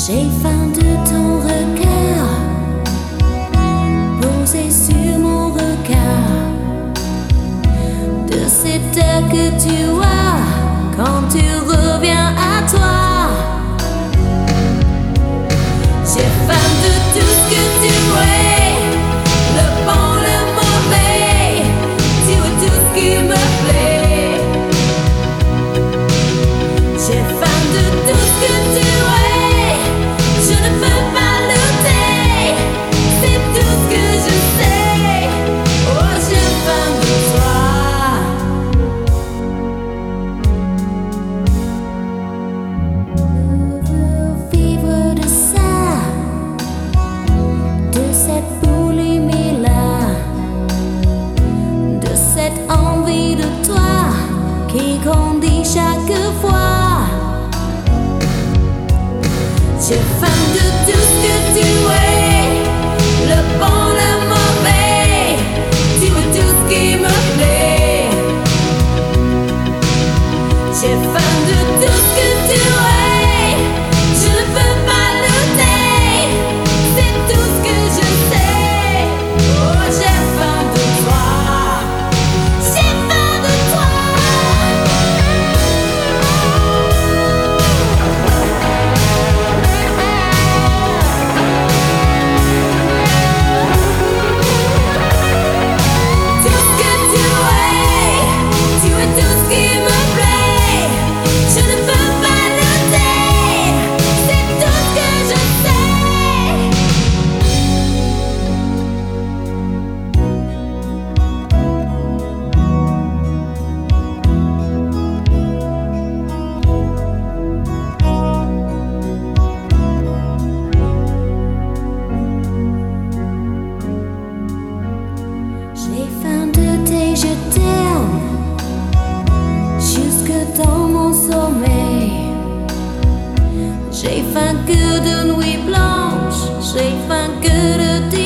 J'ai faim de ton regard posé sur mon regard, de cette heure que tu as quand tu reviens à toi. J'ai faim de tout ce que tu es, le bon, le mauvais, tu es tout ce qui me plaît. J'ai faim de tout ce que tu es, je ne peux pas lutter, c'est tout ce que je sais. Oh, j'ai faim de toi. Je veux vivre de ça, de cette boulimie-là, de cette envie de toi qui grandit chaque fois. J'ai faim de tout ce que tu es, le bon, le mauvais, tu es tout ce qui me plaît. J'ai faim de tout ce que tu es, je ne peux pas lutter, c'est tout ce que je sais. Oh, j'ai faim de toi, j'ai faim de toi. Tout ce que tu es tout ce qui me plaît. Je ne peux pas lutter, c'est tout ce que je sais. J'ai faim de tes je t'aime jusque dans mon sommeil. J'ai faim que de nuits blanches, j'ai faim que de tes